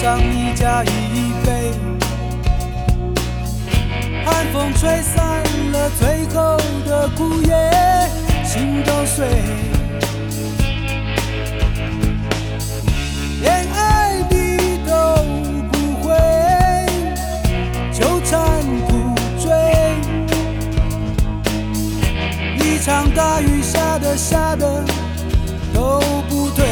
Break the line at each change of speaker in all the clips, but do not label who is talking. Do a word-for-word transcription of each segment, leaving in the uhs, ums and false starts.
上你家一杯，寒风吹散了最后的枯叶，心都碎，连爱你都不会，纠缠不追，一场大雨下的下的都不对，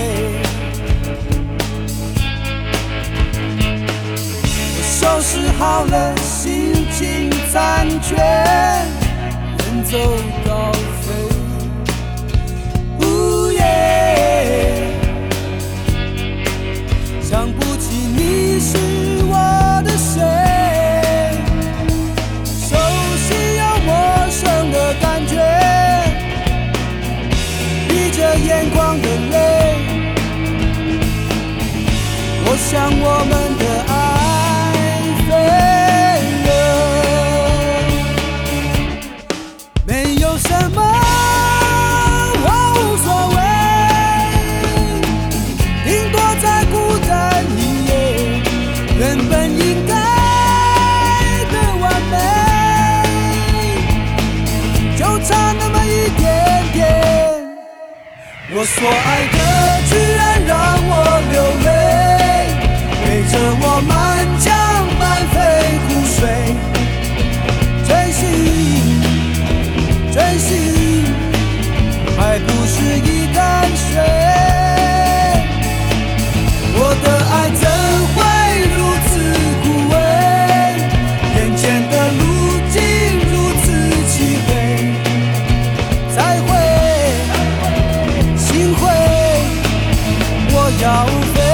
收拾好了心情残缺，人走高飞，呜耶，想不起你是我的谁，熟悉又陌生的感觉，闭着眼眶的泪，我想我们的爱什么我无所谓，顶多再孤单一夜，原本应该的完美，就差那么一点点，我所爱的居然让我流泪，陪着我满江满飞苦水，真心真心还不是一潭水，我的爱怎会如此枯萎，眼前的路径如此漆黑，才会心灰我要飞，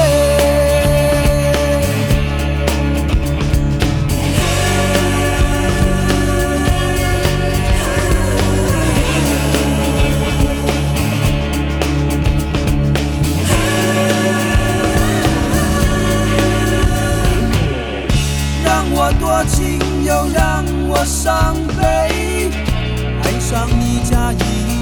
多情又让我伤悲，爱上你家一